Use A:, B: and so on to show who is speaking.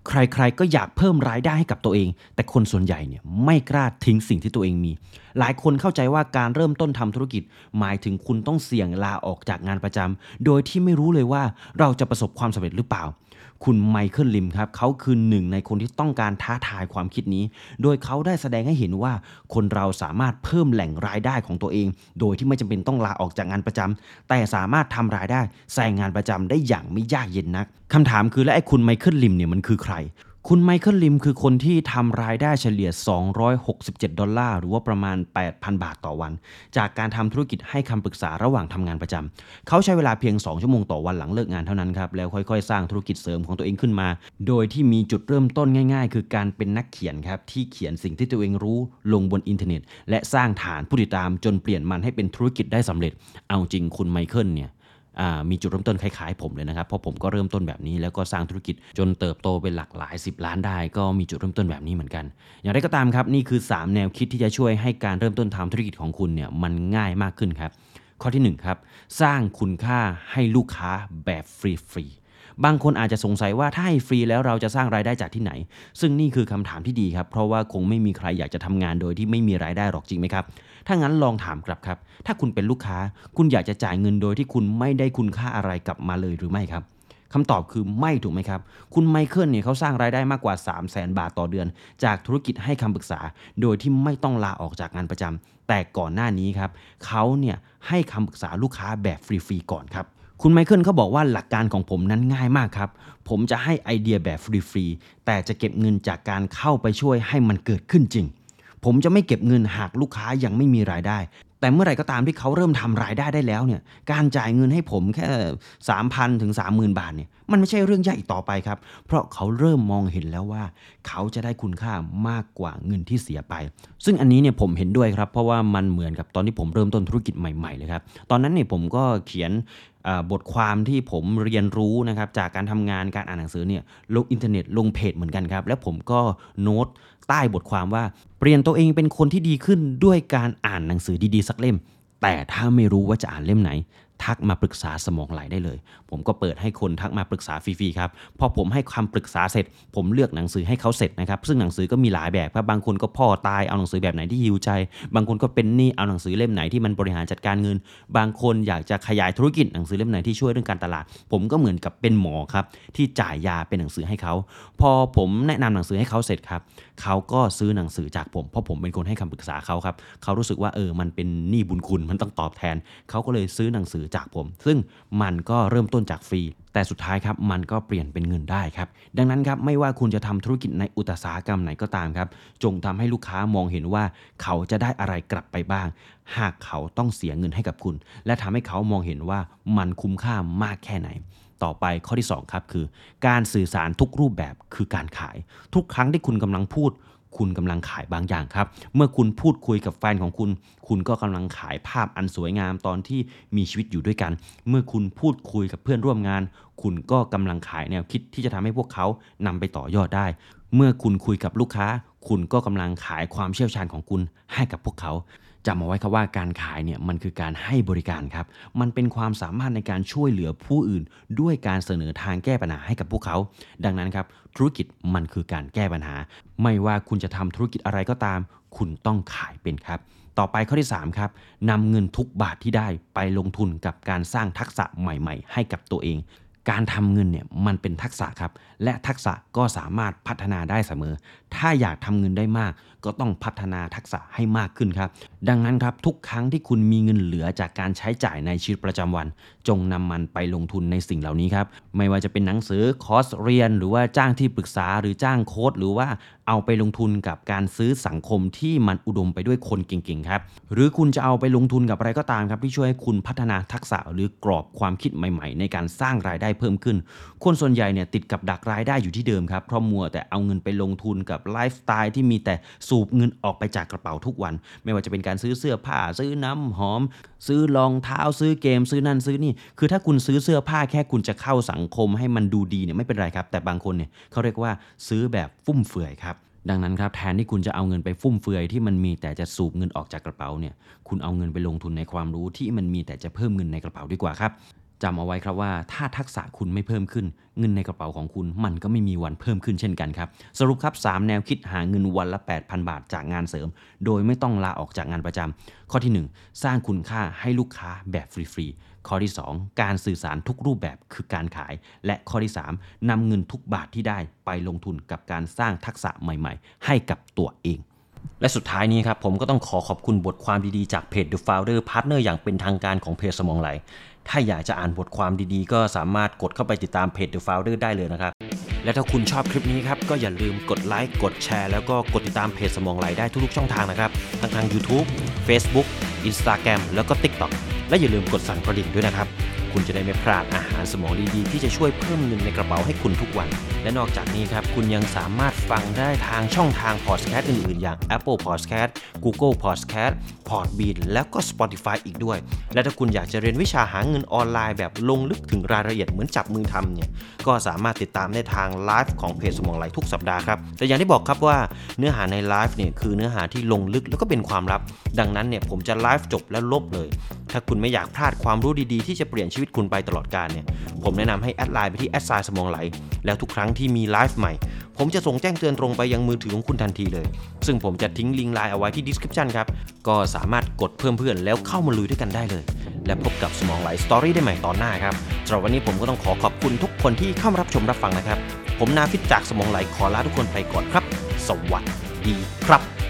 A: ใครๆก็อยากเพิ่มรายได้ให้กับตัวเองแต่คนส่วนใหญ่เนี่ยไม่กล้าทิ้งสิ่งที่ตัวเองมีหลายคนเข้าใจว่าการเริ่มต้นทำธุรกิจหมายถึงคุณต้องเสี่ยงลาออกจากงานประจำโดยที่ไม่รู้เลยว่าเราจะประสบความสำเร็จหรือเปล่าคุณไมเคิลลิมครับเขาคือหนึ่งในคนที่ต้องการท้าทายความคิดนี้โดยเขาได้แสดงให้เห็นว่าคนเราสามารถเพิ่มแหล่งรายได้ของตัวเองโดยที่ไม่จำเป็นต้องลาออกจากงานประจำแต่สามารถทำรายได้แซงงานประจำได้อย่างไม่ยากเย็นนักคำถามคือและไอ้คุณไมเคิลลิมเนี่ยมันคือใครคุณไมเคิลลิมคือคนที่ทำรายได้เฉลี่ย$267หรือว่าประมาณ 8,000 บาทต่อวันจากการทำธุรกิจให้คำปรึกษาระหว่างทำงานประจำเขาใช้เวลาเพียง2ชั่วโมงต่อวันหลังเลิกงานเท่านั้นครับแล้วค่อยๆสร้างธุรกิจเสริมของตัวเองขึ้นมาโดยที่มีจุดเริ่มต้นง่ายๆคือการเป็นนักเขียนครับที่เขียนสิ่งที่ตัวเองรู้ลงบนอินเทอร์เน็ตและสร้างฐานผู้ติดตามจนเปลี่ยนมันให้เป็นธุรกิจได้สำเร็จเอาจริงคุณไมเคิลเนี่ยมีจุดเริ่มต้นคล้ายๆผมเลยนะครับเพราะผมก็เริ่มต้นแบบนี้แล้วก็สร้างธุรกิจจนเติบโตเป็นหลักหลาย10ล้านได้ก็มีจุดเริ่มต้นแบบนี้เหมือนกันอย่างไรก็ตามครับนี่คือ3แนวคิดที่จะช่วยให้การเริ่มต้นทำธุรกิจของคุณเนี่ยมันง่ายมากขึ้นครับข้อที่1ครับสร้างคุณค่าให้ลูกค้าแบบฟรีบางคนอาจจะสงสัยว่าถ้าให้ฟรีแล้วเราจะสร้างรายได้จากที่ไหนซึ่งนี่คือคำถามที่ดีครับเพราะว่าคงไม่มีใครอยากจะทำงานโดยที่ไม่มีรายได้หรอกจริงไหมครับถ้างั้นลองถามกลับครับถ้าคุณเป็นลูกค้าคุณอยากจะจ่ายเงินโดยที่คุณไม่ได้คุณค่าอะไรกลับมาเลยหรือไม่ครับคำตอบคือไม่ถูกไหมครับคุณไมเคิลเนี่ยเขาสร้างรายได้มากกว่า300,000 บาทต่อเดือนจากธุรกิจให้คำปรึกษาโดยที่ไม่ต้องลาออกจากงานประจำแต่ก่อนหน้านี้ครับเขาเนี่ยให้คำปรึกษาลูกค้าแบบฟรีๆก่อนครับคุณไมเคิลเขาบอกว่าหลักการของผมนั้นง่ายมากครับผมจะให้ไอเดียแบบฟรีๆแต่จะเก็บเงินจากการเข้าไปช่วยให้มันเกิดขึ้นจริงผมจะไม่เก็บเงินหากลูกค้ายังไม่มีรายได้แต่เมื่อไหร่ก็ตามที่เขาเริ่มทำรายได้ได้แล้วเนี่ยการจ่ายเงินให้ผมแค่ 3,000 ถึง 30,000 บาทเนี่ยมันไม่ใช่เรื่องยากอีกต่อไปครับเพราะเขาเริ่มมองเห็นแล้วว่าเขาจะได้คุณค่ามากกว่าเงินที่เสียไปซึ่งอันนี้เนี่ยผมเห็นด้วยครับเพราะว่ามันเหมือนกับตอนที่ผมเริ่มต้นธุรกิจใหม่ๆเลยครับตอนนั้นเนี่ยผมก็เขียนบทความที่ผมเรียนรู้นะครับจากการทำงานการอ่านหนังสือเนี่ยลงอินเทอร์เน็ตลงเพจเหมือนกันครับแล้วผมก็โน้ตใต้บทความว่าเปลี่ยนตัวเองเป็นคนที่ดีขึ้นด้วยการอ่านหนังสือดีๆสักเล่มแต่ถ้าไม่รู้ว่าจะอ่านเล่มไหนทักมาปรึกษาสมองไหลได้เลยผมก็เปิดให้คนทักมาปรึกษาฟรีๆครับพอผมให้คำปรึกษาเสร็จผมเลือกหนังสือให้เขาเสร็จนะครับซึ่งหนังสือก็มีหลายแบบครับบางคนก็พ่อตายเอาหนังสือแบบไหนที่ฮีลใจบางคนก็เป็นหนี้เอาหนังสือเล่มไหนที่มันบริหารจัดการเงินบางคนอยากจะขยายธุรกิจหนังสือเล่มไหนที่ช่วยเรื่องการตลาดผมก็เหมือนกับเป็นหมอครับที่จ่ายยาเป็นหนังสือให้เขาพอผมแนะนำหนังสือให้เขาเสร็จครับเขาก็ซื้อหนังสือจากผมเพราะผมเป็นคนให้คำปรึกษาเขาครับเขารู้สึกว่ามันเป็นหนี้บุญคุณมันต้องตอบแทนเขาก็เลยซื้อหนังสือจากผมซึ่งมันก็เริ่มต้นจากฟรีแต่สุดท้ายครับมันก็เปลี่ยนเป็นเงินได้ครับดังนั้นครับไม่ว่าคุณจะทำธุรกิจในอุตสาหกรรมไหนก็ตามครับจงทำให้ลูกค้ามองเห็นว่าเขาจะได้อะไรกลับไปบ้างหากเขาต้องเสียเงินให้กับคุณและทำให้เขามองเห็นว่ามันคุ้มค่ามากแค่ไหนต่อไปข้อที่2ครับคือการสื่อสารทุกรูปแบบคือการขายทุกครั้งที่คุณกำลังพูดคุณกำลังขายบางอย่างครับเมื่อคุณพูดคุยกับแฟนของคุณคุณก็กำลังขายภาพอันสวยงามตอนที่มีชีวิตอยู่ด้วยกันเมื่อคุณพูดคุยกับเพื่อนร่วมงานคุณก็กำลังขายแนวคิดที่จะทำให้พวกเขานำไปต่อยอดได้เมื่อคุณคุยกับลูกค้าคุณก็กำลังขายความเชี่ยวชาญของคุณให้กับพวกเขาจำเอาไว้ครับว่าการขายเนี่ยมันคือการให้บริการครับมันเป็นความสามารถในการช่วยเหลือผู้อื่นด้วยการเสนอทางแก้ปัญหาให้กับพวกเขาดังนั้นครับธุรกิจมันคือการแก้ปัญหาไม่ว่าคุณจะทำธุรกิจอะไรก็ตามคุณต้องขายเป็นครับต่อไปข้อที่3ครับนำเงินทุกบาทที่ได้ไปลงทุนกับการสร้างทักษะใหม่ๆให้กับตัวเองการทำเงินเนี่ยมันเป็นทักษะครับและทักษะก็สามารถพัฒนาได้เสมอถ้าอยากทำเงินได้มากก็ต้องพัฒนาทักษะให้มากขึ้นครับดังนั้นครับทุกครั้งที่คุณมีเงินเหลือจากการใช้จ่ายในชีวิตประจำวันจงนำมันไปลงทุนในสิ่งเหล่านี้ครับไม่ว่าจะเป็นหนังสือคอร์สเรียนหรือว่าจ้างที่ปรึกษาหรือจ้างโค้ชหรือว่าเอาไปลงทุนกับการซื้อสังคมที่มันอุดมไปด้วยคนเก่งๆครับหรือคุณจะเอาไปลงทุนกับอะไรก็ตามครับที่ช่วยให้คุณพัฒนาทักษะหรือกรอบความคิดใหม่ๆในการสร้างรายได้เพิ่มขึ้นคนส่วนใหญ่เนี่ยติดกับดักรายได้อยู่ที่เดิมครับเพราะมัวแต่เอาเงินไปลงทุนกับไลฟ์สไตล์ที่มีแต่สูบเงินออกไปจากกระเป๋าทุกวันไม่ว่าจะเป็นการซื้อเสื้อผ้าซื้อน้ำหอมซื้อรองเท้าซื้อเกมซื้อนั่นซื้อนี่คือถ้าคุณซื้อเสื้อผ้าแค่คุณจะเข้าสังคมให้มันดูดีเนี่ยไม่เป็นไรครับแต่บางคนเนี่ยเขาเรียกว่าซื้อแบบฟุ่มเฟือยครับดังนั้นครับแทนที่คุณจะเอาเงินไปฟุ่มเฟือยที่มันมีแต่จะสูบเงินออกจากกระเป๋าเนี่ยคุณเอาเงินไปลงทุนในความรู้ที่มันมีแต่จะเพิ่มเงินในกระเป๋าดีกว่าครับจำเอาไว้ครับว่าถ้าทักษะคุณไม่เพิ่มขึ้นเงินในกระเป๋าของคุณมันก็ไม่มีวันเพิ่มขึ้นเช่นกันครับสรุปครับ3แนวคิดหาเงินวันละ 8,000 บาทจากงานเสริมโดยไม่ต้องลาออกจากงานประจำข้อที่1สร้างคุณค่าให้ลูกค้าแบบฟรีๆข้อที่2การสื่อสารทุกรูปแบบคือการขายและข้อที่3นำเงินทุกบาทที่ได้ไปลงทุนกับการสร้างทักษะใหม่ๆให้กับตัวเองและสุดท้ายนี้ครับผมก็ต้องขอบคุณบทความดีๆจากเพจ The Founder Partner อย่างเป็นทางการของเพจสมองไหลถ้าอยากจะอ่านบทความดีๆก็สามารถกดเข้าไปติดตามเพจ The Founder ได้เลยนะครับและถ้าคุณชอบคลิปนี้ครับก็อย่าลืมกดไลค์กดแชร์แล้วก็กดติดตามเพจสมองไหลได้ทุกๆช่องทางนะครับทั้งทาง YouTube Facebook Instagram แล้วก็ TikTok และอย่าลืมกดสั่นกระดิ่งด้วยนะครับคุณจะได้ไม่พลาดอาหารสมองดีๆที่จะช่วยเพิ่มเงินในกระเป๋าให้คุณทุกวันและนอกจากนี้ครับคุณยังสามารถฟังได้ทางช่องทางพอดแคสต์อื่นๆอย่าง Apple Podcast Google Podcast Podbean แล้วก็ Spotify อีกด้วยและถ้าคุณอยากจะเรียนวิชาหาเงินออนไลน์แบบลงลึกถึงรายละเอียดเหมือนจับมือทำเนี่ยก็สามารถติดตามได้ทางไลฟ์ของเพจสมองไหลทุกสัปดาห์ครับแต่อย่างที่บอกครับว่าเนื้อหาในไลฟ์เนี่ยคือเนื้อหาที่ลงลึกแล้วก็เป็นความลับดังนั้นเนี่ยผมจะไลฟ์จบแล้วลบเลยถ้าคุณไม่อยากพลาดความรู้ดีๆที่จะเปลี่ยนชีวิตคุณไปตลอดกาลเนี่ยผมแนะนำให้แอดไลน์ไปที่สมองไหลแล้วทุกครั้งที่มีไลฟ์ใหม่ผมจะส่งแจ้งเตือนตรงไปยังมือถือของคุณทันทีเลยซึ่งผมจะทิ้งลิงก์ไลน์เอาไว้ที่ description ครับก็สามารถกดเพิ่มเพื่อนแล้วเข้ามาลุยด้วยกันได้เลยและพบกับสมองไหลสตอรี่ได้ใหม่ตอนหน้าครับสำหรับวันนี้ผมก็ต้องขอบคุณทุกคนที่เข้ามารับชมรับฟังนะครับผมนาฟิตจากสมองไหลขอลาทุกคนไปก่อนครับสวัสดีครับ